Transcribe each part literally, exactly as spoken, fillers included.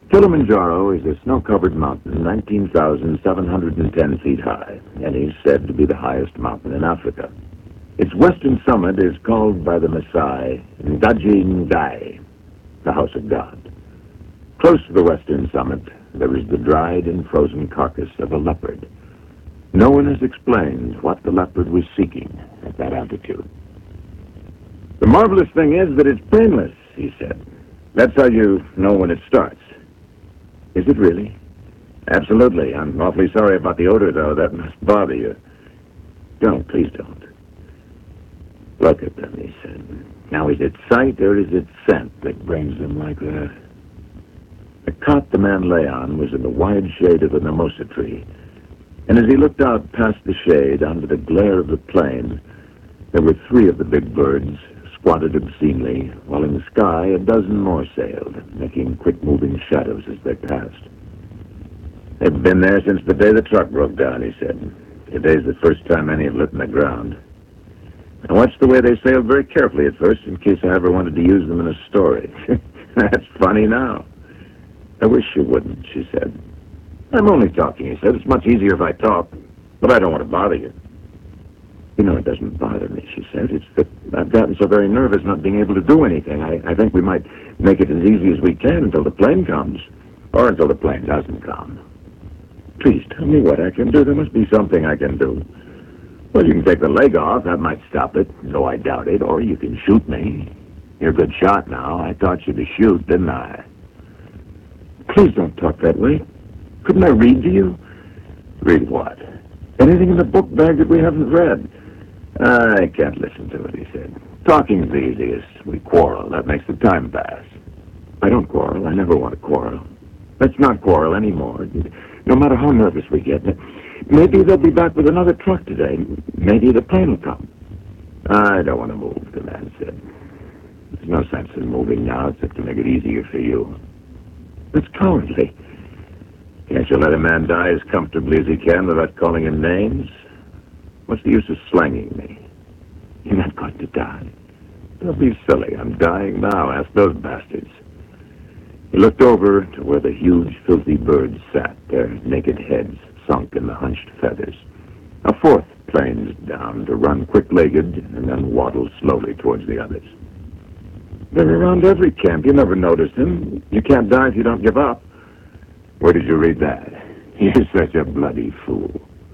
Kilimanjaro is a snow-covered mountain nineteen thousand seven hundred ten feet high, and is said to be the highest mountain in Africa. Its western summit is called by the Maasai Ngaji Ngai, the House of God. Close to the western summit, there is the dried and frozen carcass of a leopard. No one has explained what the leopard was seeking at that altitude. The marvelous thing is that it's painless, he said. That's how you know when it starts. Is it really? Absolutely. I'm awfully sorry about the odor, though. That must bother you. Don't, please don't. Look at them, he said. Now, is it sight or is it scent that brings them like that? The cot the man lay on was in the wide shade of a mimosa tree, and as he looked out past the shade onto the glare of the plain, there were three of the big birds squatted obscenely, while in the sky a dozen more sailed, making quick-moving shadows as they passed. They've been there since the day the truck broke down, he said. Today's the first time any have lit in the ground. I watched the way they sailed very carefully at first, in case I ever wanted to use them in a story. That's funny now. I wish you wouldn't, she said. I'm only talking, he said. It's much easier if I talk, but I don't want to bother you. You know, it doesn't bother me, she said. It's that I've gotten so very nervous not being able to do anything. I, I think we might make it as easy as we can until the plane comes, or until the plane doesn't come. Please tell me what I can do. There must be something I can do. Well, you can take the leg off. That might stop it, though I doubt it. Or you can shoot me. You're a good shot now. I taught you to shoot, didn't I? Please don't talk that way. Couldn't I read to you? Read what? Anything in the book bag that we haven't read? I can't listen to it, he said. Talking's the easiest. We quarrel. That makes the time pass. I don't quarrel. I never want to quarrel. Let's not quarrel anymore. No matter how nervous we get. Maybe they'll be back with another truck today. Maybe the plane will come. I don't want to move, the man said. There's no sense in moving now except to make it easier for you. That's cowardly. Can't you let a man die as comfortably as he can without calling him names? What's the use of slanging me? You're not going to die. Don't be silly. I'm dying now. Ask those bastards. He looked over to where the huge, filthy birds sat, their naked heads sunk in the hunched feathers. A fourth planed down to run quick-legged and then waddle slowly towards the others. They're around every camp. You never notice them. You can't die if you don't give up. Where did you read that? You're such a bloody fool.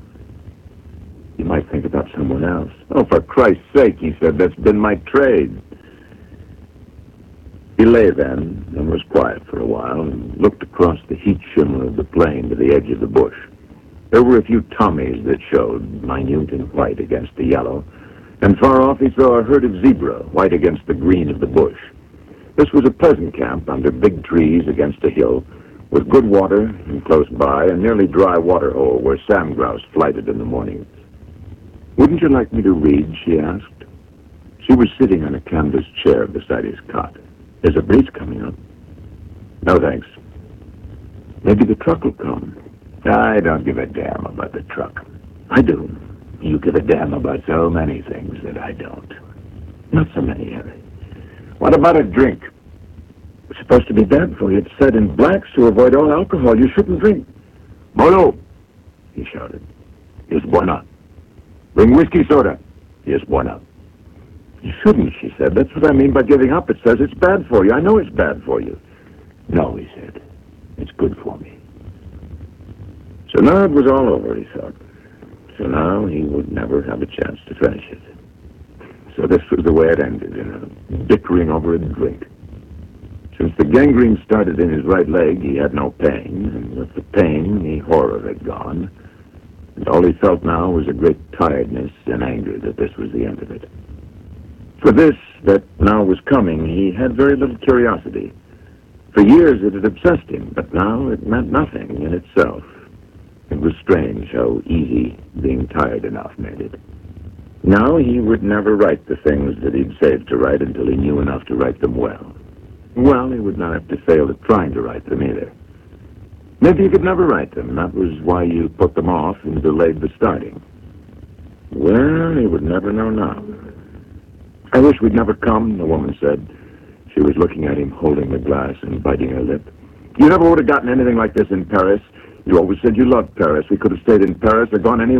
You might think about someone else. Oh, for Christ's sake, he said, that's been my trade. He lay then and was quiet for a while and looked across the heat shimmer of the plain to the edge of the bush. There were a few Tommies that showed, minute and white against the yellow, and far off he saw a herd of zebra, white against the green of the bush. This was a pleasant camp under big trees against a hill, with good water and close by a nearly dry water hole where Sam grouse flighted in the mornings. Wouldn't you like me to read, she asked. She was sitting on a canvas chair beside his cot. There's a breeze coming up. No, thanks. Maybe the truck will come. I don't give a damn about the truck. I do. You give a damn about so many things that I don't. Not so many, Harry. What about a drink? It's supposed to be bad for you. It's said in blacks to avoid all alcohol. You shouldn't drink. Molo, he shouted. Yes, buena. Bring whiskey soda. Yes, buena. You shouldn't, she said. That's what I mean by giving up. It says it's bad for you. I know it's bad for you. No, he said. It's good for me. So now it was all over, he thought. So now he would never have a chance to finish it. So this was the way it ended, in a bickering over a drink. Since the gangrene started in his right leg, he had no pain, and with the pain, the horror had gone. And all he felt now was a great tiredness and anger that this was the end of it. For this, that now was coming, he had very little curiosity. For years it had obsessed him, but now it meant nothing in itself. It was strange how easy being tired enough made it. Now he would never write the things that he'd saved to write until he knew enough to write them well. Well, he would not have to fail at trying to write them either. Maybe he could never write them. That was why you put them off and delayed the starting. Well, he would never know now. I wish we'd never come, the woman said. She was looking at him, holding the glass and biting her lip. You never would have gotten anything like this in Paris. You always said you loved Paris. We could have stayed in Paris or gone anywhere.